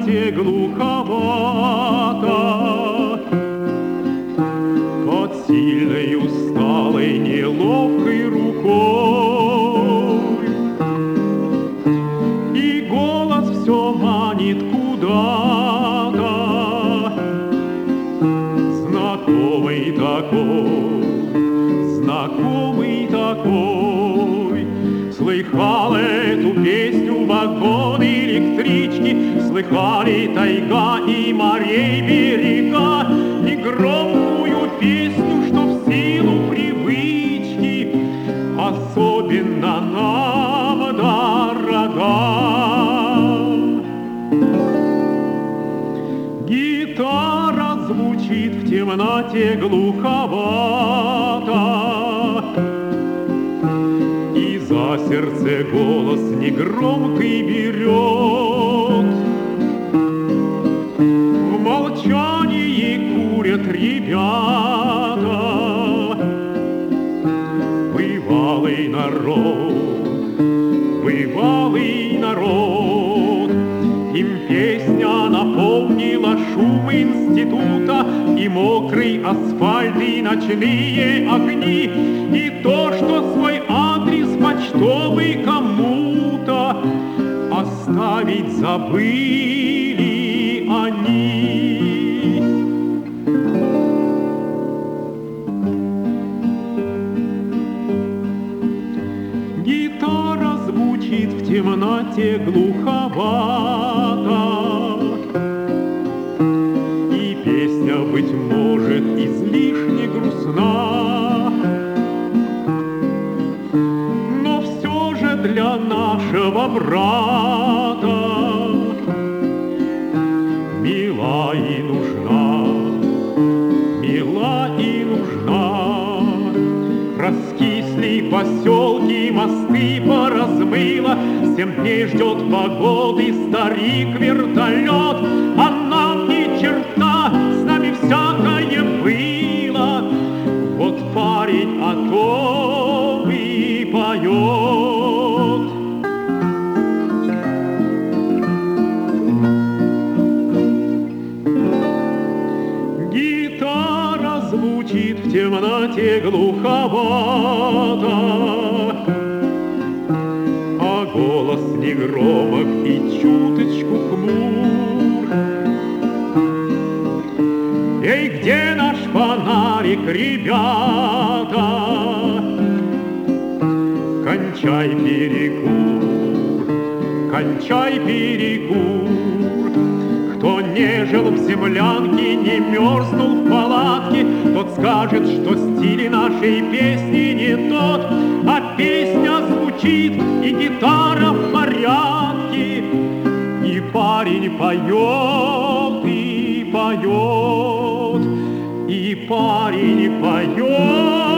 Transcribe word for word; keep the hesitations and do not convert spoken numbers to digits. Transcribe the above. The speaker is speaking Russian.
темноте глуховато, под сильной, усталой, неловкой рукой, и голос все манит куда-то, знакомый такой, знакомый такой. Слыхал эту песню вагоны электрички, слыхали тайга и морей берега, негромкую песню, что в силу привычки особенно нам дорога. Гитара звучит в темноте глуховато, за сердце голос негромкий берет. В молчании курят ребята. Бывалый народ, бывалый народ. Им песня напомнила шум института и мокрый асфальт, и ночные огни, и то, что свой адрес почтовый кому-то оставить забыли они. Гитара звучит в темноте глуховато, и песня, быть может, излишне грустна, но все же для нашего брата мила и нужна, мила и нужна. Раскисли поселки, мосты поразмыло, семь дней ждет погоды старик-вертолет, а нам ни черта, с нами всякое было. Вот парень о том и поет. Гитара звучит в темноте глуховато, а голос негромок и чуточку хмур. Эй, где наш фонарик, ребята? Кончай перекур, кончай перекур. Кто не жил в землянке, не мерзнул в палатке, тот скажет, что стиль нашей песни не тот, а песня звучит, и гитара в порядке, и парень поет, и поет, и парень поет.